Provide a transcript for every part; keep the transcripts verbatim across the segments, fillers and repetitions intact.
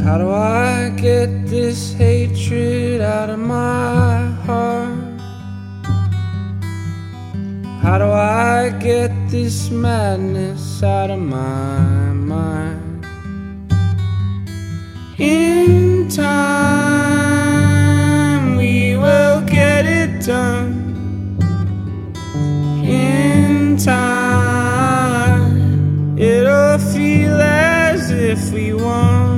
How do I get this hatred out of my heart? How do I get this madness out of my mind? In time we will get it done. In time it'll feel as if we won.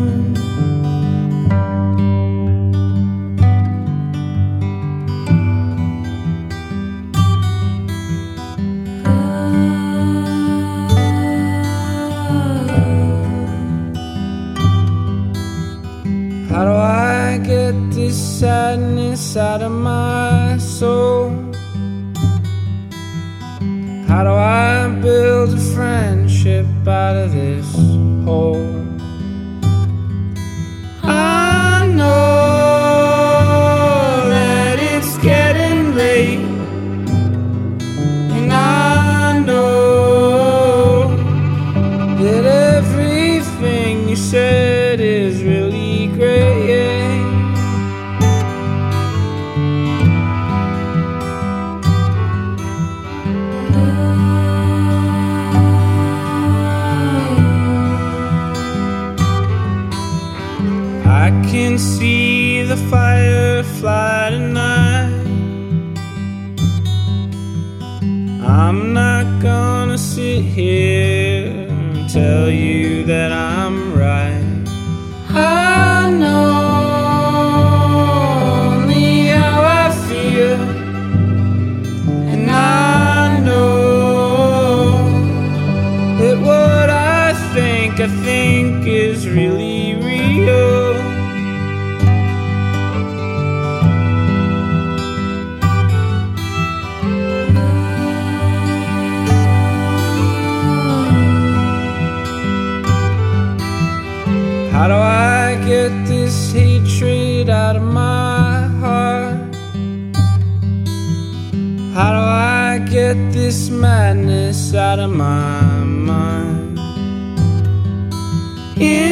How do I get this sadness out of my soul? How do I build a friendship out of this hole? I know that it's getting late, and I know that everything you said is really great. I can see the firefly tonight. I'm not gonna sit here and tell you that I'm right. I know only how I feel, and I know that what I think, I think is really real. How do I get this hatred out of my heart? How do I get this madness out of my mind? Yeah.